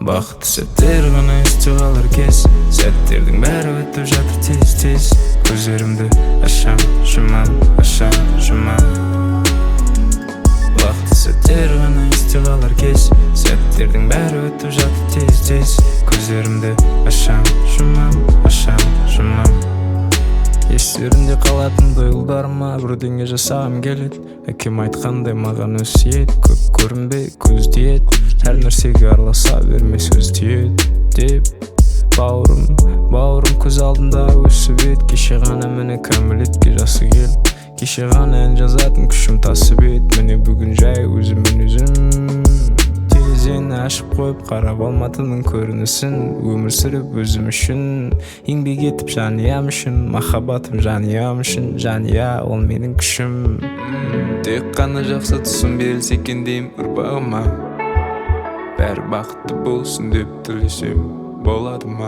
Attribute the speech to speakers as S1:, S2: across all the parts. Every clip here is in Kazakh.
S1: Бақытты сәттер ғана есте қалар кез, сәттердің бәрі өтіп жатыр тез-тез. Көздерімді ашам, жұмам, ашам, жұмам. Бақытты сәттер ғана есте қалар кез, сәттердің бәрі өтіп жатыр тез-тез. Көздерімді ашам, жұмам, ашам, жұмам. Естерінде қалатын дойылдарыма бірдеңе жасағым келеді. Әкем айтқандай маған өсиет, көп көрінбе көз тиет, әр нәрсеге араласа берме сөз тиет деп. Бауырым көз алдында өсіп ет, кеше ғана міне кәмелетке жасы кел. Кеше ғана ән жазатын күшім тасып ет, міне бүгін жай өзіммен өзім. Терезені ашып қойып қарап алматының көрінісін, өмір сүріп өзім үшін, еңбек етіп жаниям үшін, махаббатым жаниям үшін, жания ол менің күшім. Тек қана жақсы түсім берілсе екен деймін ұрпағыма, бәрі бақытты болсын деп тілесем болады ма?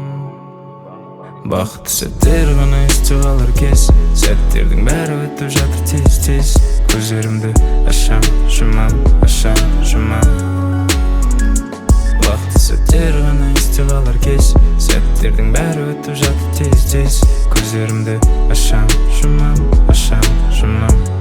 S1: Бақытты сәттер ғана есте қалар кез, сәттердің бәрі өтіп жатыр тез-тез. Көздерімді ашам, жұмам, ашам, жұмам. Бақытты сәттер ғана есте қалар кез, сәттердің бәрі өтіп жатыр тез-тез. Көздерімді ашам, жұмам, ашам, жұмам.